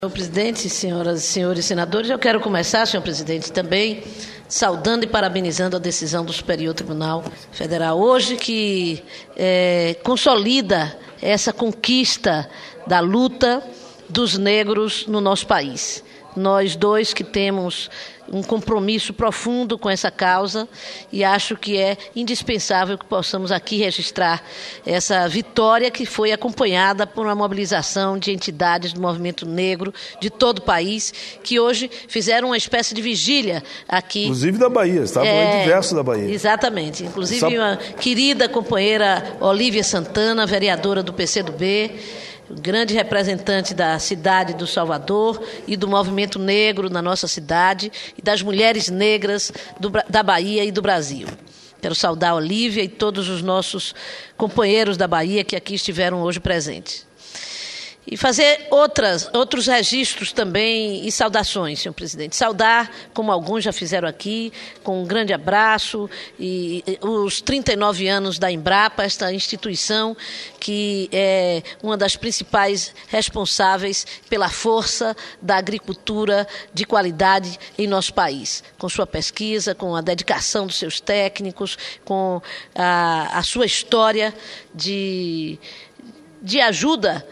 Senhor presidente, senhoras e senhores senadores, eu quero começar, senhor presidente, também saudando e parabenizando a decisão do Superior Tribunal Federal hoje, que consolida essa conquista da luta dos negros no nosso país. Nós dois que temos um compromisso profundo com essa causa e acho que é indispensável que possamos aqui registrar essa vitória que foi acompanhada por uma mobilização de entidades do movimento negro de todo o país, que hoje fizeram uma espécie de vigília aqui. Inclusive da Bahia, estavam em diversos da Bahia. Exatamente, inclusive uma querida companheira Olívia Santana, vereadora do PCdoB, grande representante da cidade do Salvador e do movimento negro na nossa cidade e das mulheres negras da Bahia e do Brasil. Quero saudar a Olívia e todos os nossos companheiros da Bahia que aqui estiveram hoje presentes. E fazer outros registros também e saudações, senhor presidente. Saudar, como alguns já fizeram aqui, com um grande abraço, e os 39 anos da Embrapa, esta instituição que é uma das principais responsáveis pela força da agricultura de qualidade em nosso país, com sua pesquisa, com a dedicação dos seus técnicos, com a sua história de ajuda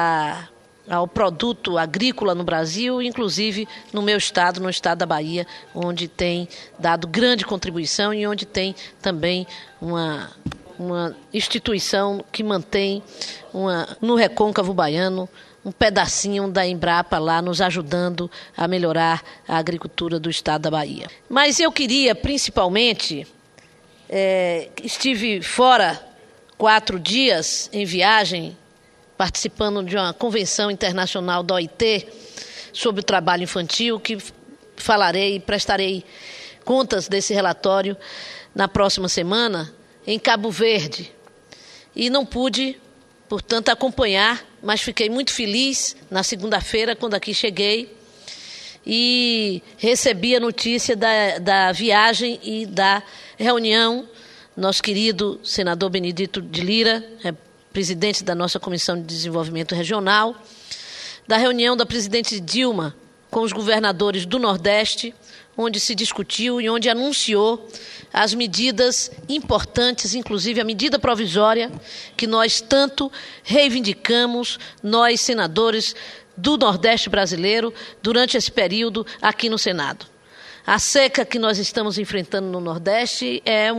ao produto agrícola no Brasil, inclusive no meu estado, no estado da Bahia, onde tem dado grande contribuição e onde tem também uma instituição que mantém no recôncavo baiano um pedacinho da Embrapa lá nos ajudando a melhorar a agricultura do estado da Bahia. Mas eu queria principalmente, estive fora 4 dias em viagem, participando de uma convenção internacional da OIT sobre o trabalho infantil, que falarei e prestarei contas desse relatório na próxima semana, em Cabo Verde. E não pude, portanto, acompanhar, mas fiquei muito feliz na segunda-feira, quando aqui cheguei, e recebi a notícia da viagem e da reunião. Nosso querido senador Benedito de Lira, presidente da nossa Comissão de Desenvolvimento Regional, da reunião da presidente Dilma com os governadores do Nordeste, onde se discutiu e onde anunciou as medidas importantes, inclusive a medida provisória que nós tanto reivindicamos, nós senadores do Nordeste brasileiro, durante esse período aqui no Senado. A seca que nós estamos enfrentando no Nordeste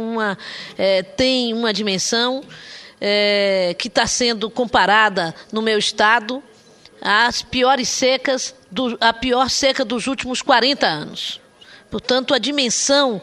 tem uma dimensão que está sendo comparada no meu estado às piores secas, a pior seca dos últimos 40 anos. Portanto, a dimensão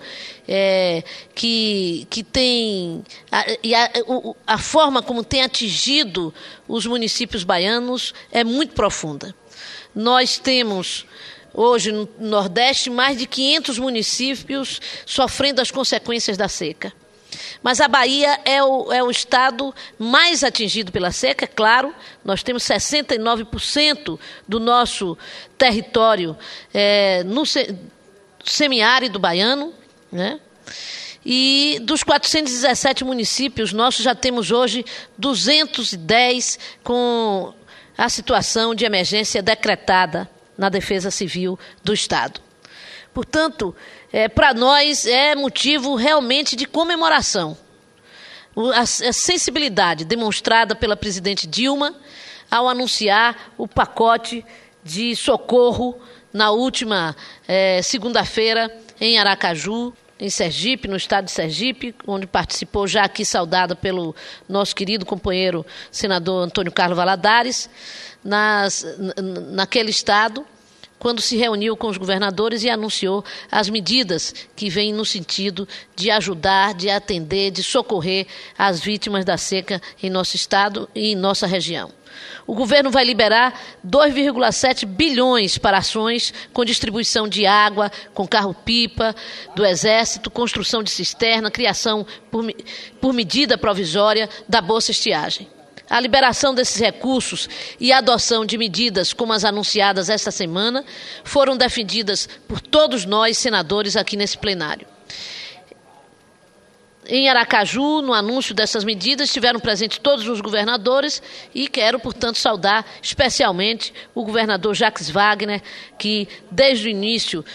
que tem a forma como tem atingido os municípios baianos é muito profunda. Nós temos hoje no Nordeste mais de 500 municípios sofrendo as consequências da seca. Mas a Bahia é o estado mais atingido pela seca, é claro. Nós temos 69% do nosso território no semiárido baiano, né? E dos 417 municípios nossos, já temos hoje 210 com a situação de emergência decretada na Defesa Civil do Estado. Portanto, para nós é motivo realmente de comemoração. A sensibilidade demonstrada pela presidente Dilma ao anunciar o pacote de socorro na última segunda-feira em Aracaju, em Sergipe, no estado de Sergipe, onde participou, já aqui saudada pelo nosso querido companheiro senador Antônio Carlos Valadares, naquele estado, quando se reuniu com os governadores e anunciou as medidas que vêm no sentido de ajudar, de atender, de socorrer as vítimas da seca em nosso estado e em nossa região. O governo vai liberar 2,7 bilhões para ações com distribuição de água, com carro-pipa do Exército, construção de cisterna, criação por medida provisória da Bolsa Estiagem. A liberação desses recursos e a adoção de medidas como as anunciadas esta semana foram defendidas por todos nós, senadores, aqui nesse plenário. Em Aracaju, no anúncio dessas medidas, estiveram presentes todos os governadores e quero, portanto, saudar especialmente o governador Jacques Wagner, que desde o início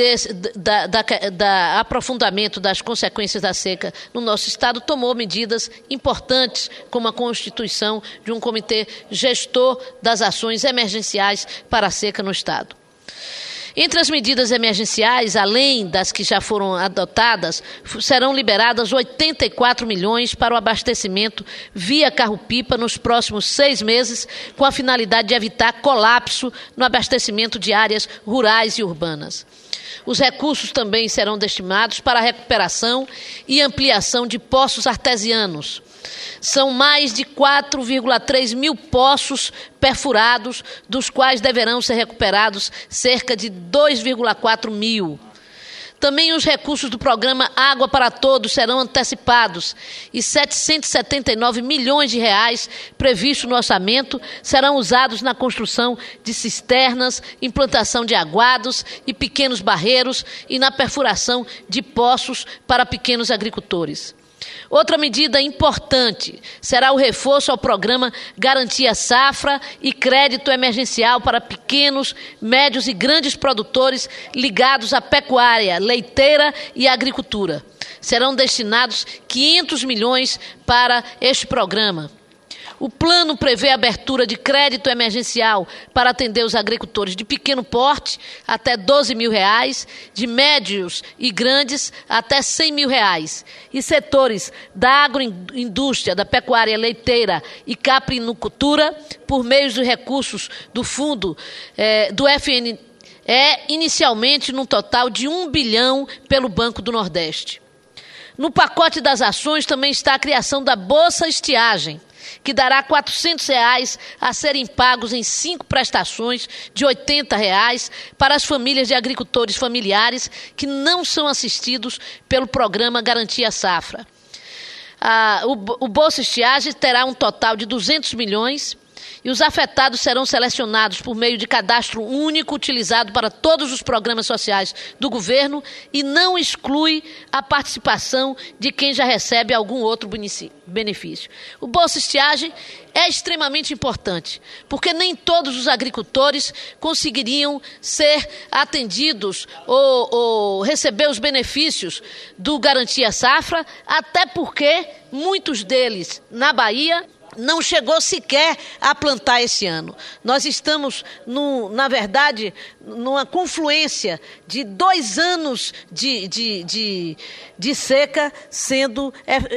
da aprofundamento das consequências da seca no nosso estado, tomou medidas importantes, como a constituição de um comitê gestor das ações emergenciais para a seca no estado. Entre as medidas emergenciais, além das que já foram adotadas, serão liberadas 84 milhões para o abastecimento via carro-pipa nos próximos 6 meses, com a finalidade de evitar colapso no abastecimento de áreas rurais e urbanas. Os recursos também serão destinados para a recuperação e ampliação de poços artesianos. São mais de 4,3 mil poços perfurados, dos quais deverão ser recuperados cerca de 2,4 mil. Também os recursos do programa Água para Todos serão antecipados e 779 milhões de reais previstos no orçamento serão usados na construção de cisternas, implantação de aguados e pequenos barreiros e na perfuração de poços para pequenos agricultores. Outra medida importante será o reforço ao programa Garantia Safra e crédito emergencial para pequenos, médios e grandes produtores ligados à pecuária, leiteira e agricultura. Serão destinados 500 milhões para este programa. O plano prevê a abertura de crédito emergencial para atender os agricultores de pequeno porte até R$ 12 mil, de médios e grandes até R$ 100 mil, e setores da agroindústria, da pecuária leiteira e caprinocultura por meio dos recursos do fundo do FNE, inicialmente num total de 1 bilhão pelo Banco do Nordeste. No pacote das ações também está a criação da Bolsa Estiagem, que dará R$ 400 a serem pagos em 5 prestações de R$ 80 para as famílias de agricultores familiares que não são assistidos pelo programa Garantia Safra. O Bolsa Estiagem terá um total de 200 milhões e os afetados serão selecionados por meio de cadastro único utilizado para todos os programas sociais do governo e não exclui a participação de quem já recebe algum outro benefício. O Bolsa Estiagem é extremamente importante, porque nem todos os agricultores conseguiriam ser atendidos ou receber os benefícios do Garantia Safra, até porque muitos deles na Bahia não chegou sequer a plantar esse ano. Nós estamos, na verdade, numa confluência de 2 anos de seca sendo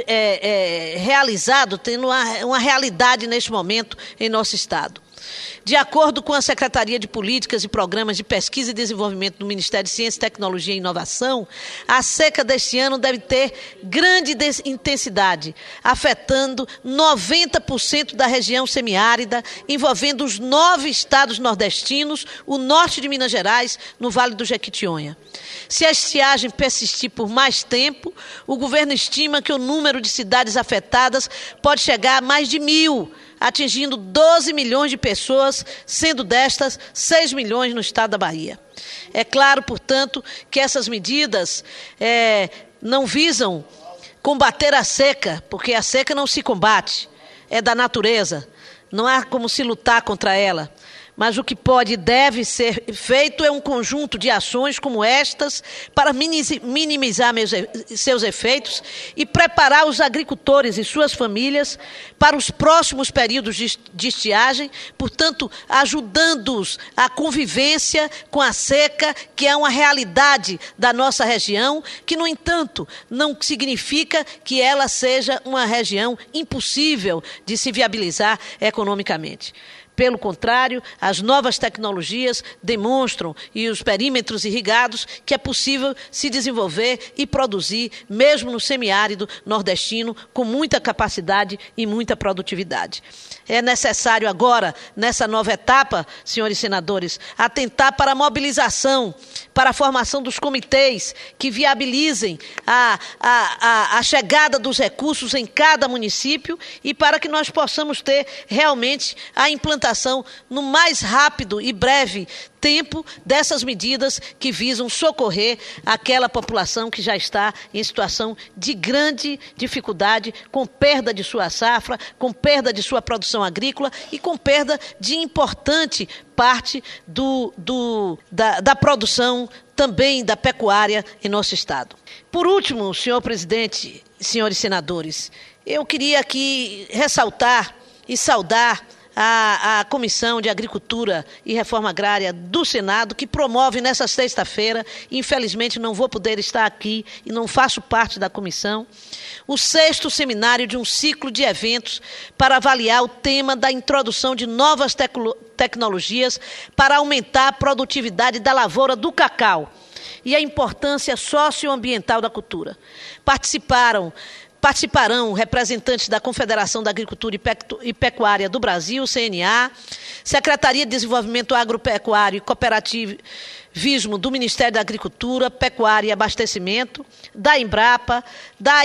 realizado, tendo uma realidade neste momento em nosso estado. De acordo com a Secretaria de Políticas e Programas de Pesquisa e Desenvolvimento do Ministério de Ciência, Tecnologia e Inovação, a seca deste ano deve ter grande intensidade, afetando 90% da região semiárida, envolvendo os 9 estados nordestinos, o norte de Minas Gerais, no Vale do Jequitinhonha. Se a estiagem persistir por mais tempo, o governo estima que o número de cidades afetadas pode chegar a mais de 1.000, atingindo 12 milhões de pessoas, sendo destas 6 milhões no estado da Bahia. É claro, portanto, que essas medidas não visam combater a seca, porque a seca não se combate, é da natureza, não há como se lutar contra ela. Mas o que pode e deve ser feito é um conjunto de ações como estas para minimizar seus efeitos e preparar os agricultores e suas famílias para os próximos períodos de estiagem, portanto, ajudando-os à convivência com a seca, que é uma realidade da nossa região, que, no entanto, não significa que ela seja uma região impossível de se viabilizar economicamente. Pelo contrário, as novas tecnologias demonstram, e os perímetros irrigados, que é possível se desenvolver e produzir, mesmo no semiárido nordestino, com muita capacidade e muita produtividade. É necessário agora, nessa nova etapa, senhores senadores, atentar para a mobilização, para a formação dos comitês que viabilizem a chegada dos recursos em cada município e para que nós possamos ter realmente a implantação implementação no mais rápido e breve tempo dessas medidas que visam socorrer aquela população que já está em situação de grande dificuldade, com perda de sua safra, com perda de sua produção agrícola e com perda de importante parte da produção também da pecuária em nosso estado. Por último, senhor presidente, senhores senadores, eu queria aqui ressaltar e saudar a Comissão de Agricultura e Reforma Agrária do Senado, que promove nessa sexta-feira, infelizmente não vou poder estar aqui e não faço parte da comissão, o 6º seminário de um ciclo de eventos para avaliar o tema da introdução de novas tecnologias para aumentar a produtividade da lavoura do cacau e a importância socioambiental da cultura. Participarão representantes da Confederação da Agricultura e Pecuária do Brasil, CNA, Secretaria de Desenvolvimento Agropecuário e Cooperativismo do Ministério da Agricultura, Pecuária e Abastecimento, da Embrapa, da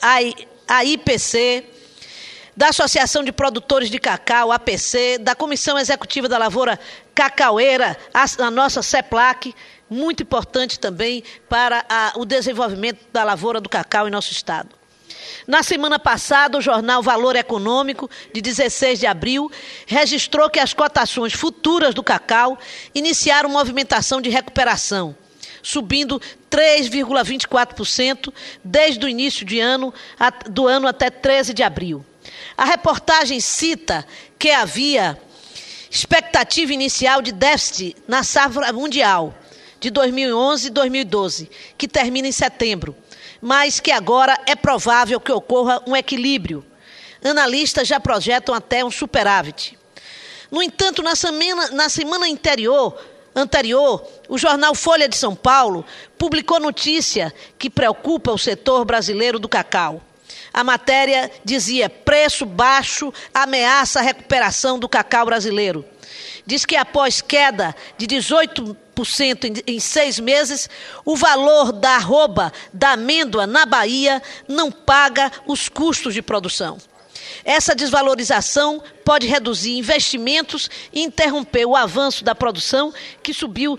IPC, da Associação de Produtores de Cacau, APC, da Comissão Executiva da Lavoura Cacaueira, a nossa CEPLAC, muito importante também para o desenvolvimento da lavoura do cacau em nosso estado. Na semana passada, o jornal Valor Econômico, de 16 de abril, registrou que as cotações futuras do cacau iniciaram movimentação de recuperação, subindo 3,24% desde o início do ano até 13 de abril. A reportagem cita que havia expectativa inicial de déficit na safra mundial de 2011 e 2012, que termina em setembro, mas que agora é provável que ocorra um equilíbrio. Analistas já projetam até um superávit. No entanto, na semana anterior, o jornal Folha de São Paulo publicou notícia que preocupa o setor brasileiro do cacau. A matéria dizia: preço baixo ameaça a recuperação do cacau brasileiro. Diz que após queda de 18% em 6 meses, o valor da arroba da amêndoa na Bahia não paga os custos de produção. Essa desvalorização pode reduzir investimentos e interromper o avanço da produção, que subiu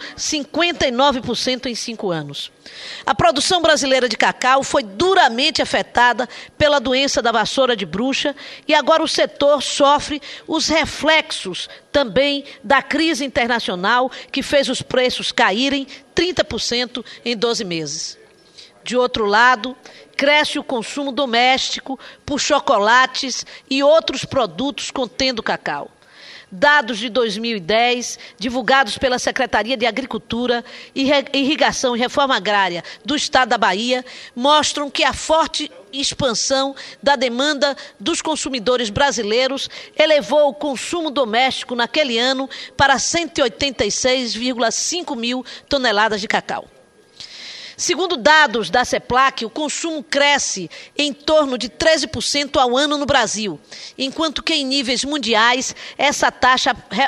59% em 5 anos. A produção brasileira de cacau foi duramente afetada pela doença da vassoura de bruxa e agora o setor sofre os reflexos também da crise internacional, que fez os preços caírem 30% em 12 meses. De outro lado, cresce o consumo doméstico por chocolates e outros produtos contendo cacau. Dados de 2010, divulgados pela Secretaria de Agricultura, Irrigação e Reforma Agrária do Estado da Bahia, mostram que a forte expansão da demanda dos consumidores brasileiros elevou o consumo doméstico naquele ano para 186,5 mil toneladas de cacau. Segundo dados da CEPLAC, o consumo cresce em torno de 13% ao ano no Brasil, enquanto que em níveis mundiais essa taxa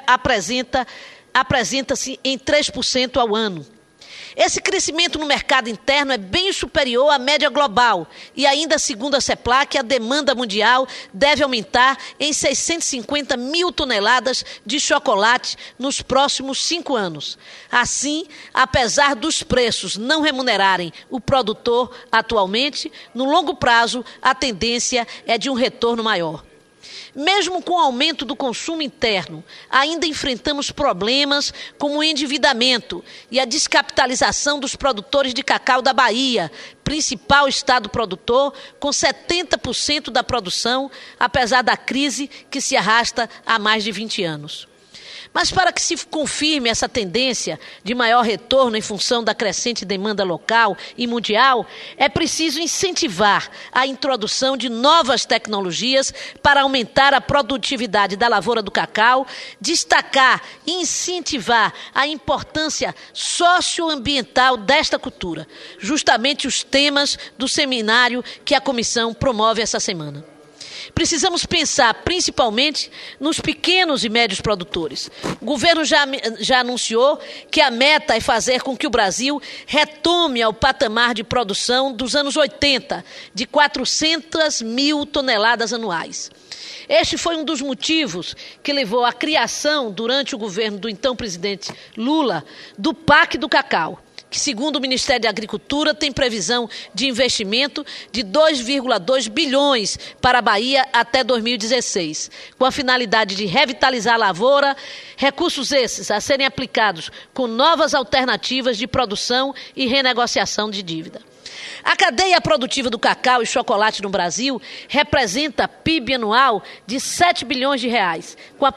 apresenta-se em 3% ao ano. Esse crescimento no mercado interno é bem superior à média global e ainda, segundo a CEPLAC, a demanda mundial deve aumentar em 650 mil toneladas de chocolate nos próximos 5 anos. Assim, apesar dos preços não remunerarem o produtor atualmente, no longo prazo a tendência é de um retorno maior. Mesmo com o aumento do consumo interno, ainda enfrentamos problemas como o endividamento e a descapitalização dos produtores de cacau da Bahia, principal estado produtor, com 70% da produção, apesar da crise que se arrasta há mais de 20 anos. Mas para que se confirme essa tendência de maior retorno em função da crescente demanda local e mundial, é preciso incentivar a introdução de novas tecnologias para aumentar a produtividade da lavoura do cacau, destacar e incentivar a importância socioambiental desta cultura, justamente os temas do seminário que a comissão promove essa semana. Precisamos pensar principalmente nos pequenos e médios produtores. O governo já anunciou que a meta é fazer com que o Brasil retome ao patamar de produção dos anos 80, de 400 mil toneladas anuais. Este foi um dos motivos que levou à criação, durante o governo do então presidente Lula, do PAC do Cacau, que, segundo o Ministério da Agricultura, tem previsão de investimento de 2,2 bilhões para a Bahia até 2016, com a finalidade de revitalizar a lavoura, recursos esses a serem aplicados com novas alternativas de produção e renegociação de dívida. A cadeia produtiva do cacau e chocolate no Brasil representa PIB anual de 7 bilhões de reais, com a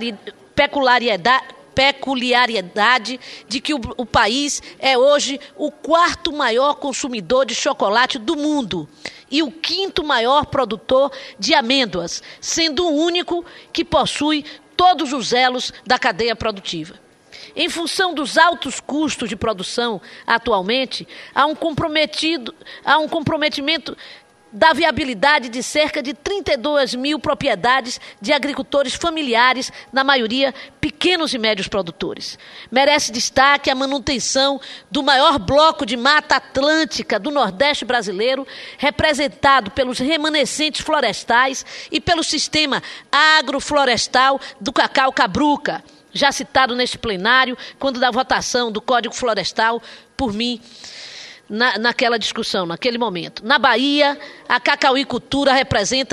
peculiaridade de que o país é hoje o 4º maior consumidor de chocolate do mundo e o 5º maior produtor de amêndoas, sendo o único que possui todos os elos da cadeia produtiva. Em função dos altos custos de produção atualmente, há um comprometimento da viabilidade de cerca de 32 mil propriedades de agricultores familiares, na maioria pequenos e médios produtores. Merece destaque a manutenção do maior bloco de mata atlântica do Nordeste brasileiro, representado pelos remanescentes florestais e pelo sistema agroflorestal do Cacau Cabruca, já citado neste plenário, quando da votação do Código Florestal por mim, naquela discussão, naquele momento. Na Bahia, a cacauicultura representa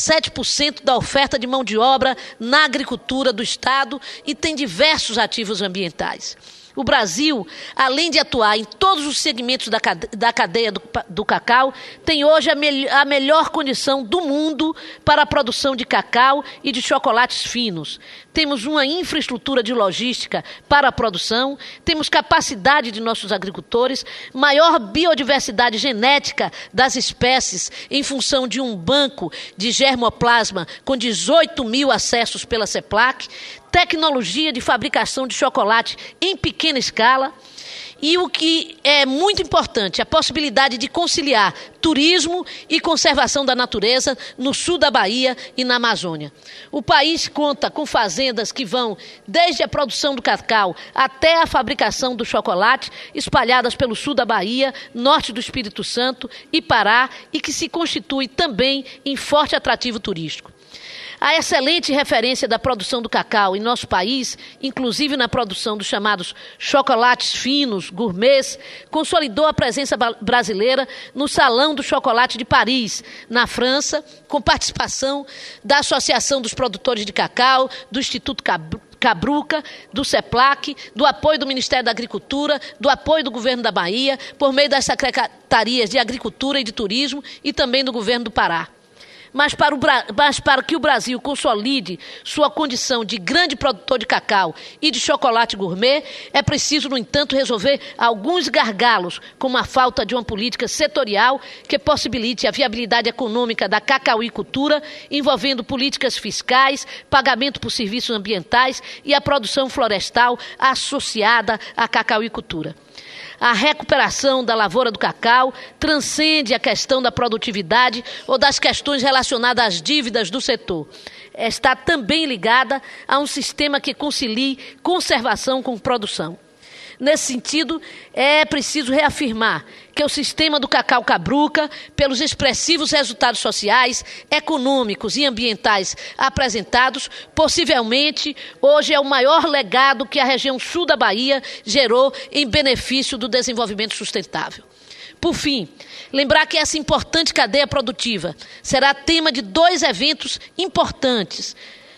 17% da oferta de mão de obra na agricultura do Estado e tem diversos ativos ambientais. O Brasil, além de atuar em todos os segmentos da cadeia do cacau, tem hoje a melhor condição do mundo para a produção de cacau e de chocolates finos. Temos uma infraestrutura de logística para a produção, temos capacidade de nossos agricultores, maior biodiversidade genética das espécies em função de um banco de germoplasma com 18 mil acessos pela CEPLAC, tecnologia de fabricação de chocolate em pequena escala e, o que é muito importante, a possibilidade de conciliar turismo e conservação da natureza no sul da Bahia e na Amazônia. O país conta com fazendas que vão desde a produção do cacau até a fabricação do chocolate, espalhadas pelo sul da Bahia, norte do Espírito Santo e Pará, e que se constitui também em forte atrativo turístico. A excelente referência da produção do cacau em nosso país, inclusive na produção dos chamados chocolates finos, gourmets, consolidou a presença brasileira no Salão do Chocolate de Paris, na França, com participação da Associação dos Produtores de Cacau, do Instituto Cabruca, do CEPLAC, do apoio do Ministério da Agricultura, do apoio do Governo da Bahia, por meio das Secretarias de Agricultura e de Turismo e também do Governo do Pará. Mas para que o Brasil consolide sua condição de grande produtor de cacau e de chocolate gourmet, é preciso, no entanto, resolver alguns gargalos, como a falta de uma política setorial que possibilite a viabilidade econômica da cacauicultura, envolvendo políticas fiscais, pagamento por serviços ambientais e a produção florestal associada à cacauicultura. A recuperação da lavoura do cacau transcende a questão da produtividade ou das questões relacionadas às dívidas do setor. Está também ligada a um sistema que concilie conservação com produção. Nesse sentido, é preciso reafirmar que o sistema do Cacau Cabruca, pelos expressivos resultados sociais, econômicos e ambientais apresentados, possivelmente hoje é o maior legado que a região sul da Bahia gerou em benefício do desenvolvimento sustentável. Por fim, lembrar que essa importante cadeia produtiva será tema de 2 eventos importantes,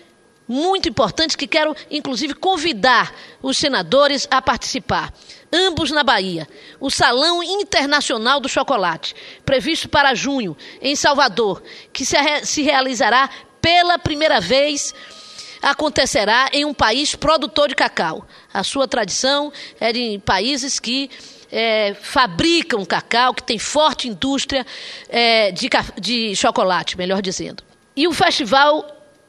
muito importantes, que quero, inclusive, convidar os senadores a participar. Ambos na Bahia. O Salão Internacional do Chocolate, previsto para junho, em Salvador, que se realizará pela primeira vez, acontecerá em um país produtor de cacau. A sua tradição é de países que fabricam cacau, que tem forte indústria de chocolate, melhor dizendo. E o Festival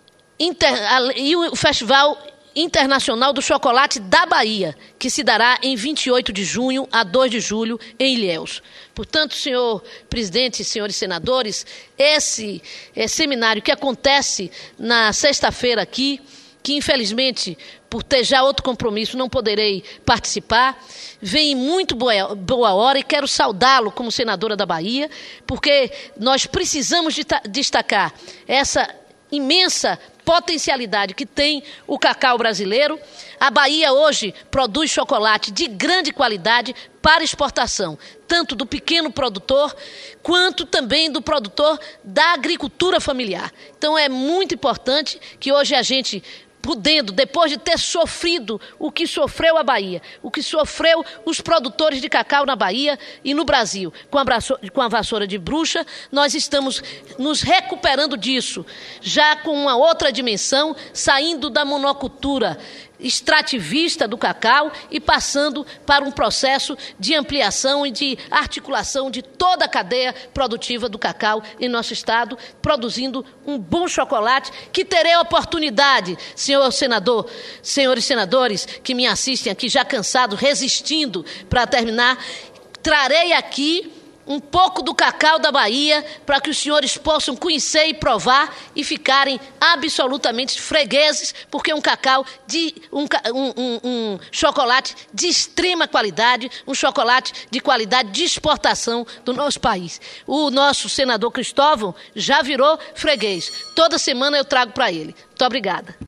Internacional do Chocolate da Bahia, que se dará em 28 de junho a 2 de julho em Ilhéus. Portanto, senhor presidente e senhores senadores, esse seminário que acontece na sexta-feira aqui, que infelizmente, por ter já outro compromisso, não poderei participar, vem em muito boa hora e quero saudá-lo como senadora da Bahia, porque nós precisamos destacar essa imensa potencialidade que tem o cacau brasileiro. A Bahia hoje produz chocolate de grande qualidade para exportação, tanto do pequeno produtor, quanto também do produtor da agricultura familiar. Então é muito importante que hoje a gente, podendo, depois de ter sofrido o que sofreu a Bahia, o que sofreu os produtores de cacau na Bahia e no Brasil, com a vassoura de bruxa, nós estamos nos recuperando disso, já com uma outra dimensão, saindo da monocultura extrativista do cacau e passando para um processo de ampliação e de articulação de toda a cadeia produtiva do cacau em nosso estado, produzindo um bom chocolate que terei a oportunidade, senhor senador, senhores senadores que me assistem aqui já cansados, resistindo para terminar, trarei aqui um pouco do cacau da Bahia para que os senhores possam conhecer e provar e ficarem absolutamente fregueses, porque é um cacau de um chocolate de extrema qualidade, um chocolate de qualidade de exportação do nosso país. O nosso senador Cristóvão já virou freguês. Toda semana eu trago para ele. Muito obrigada.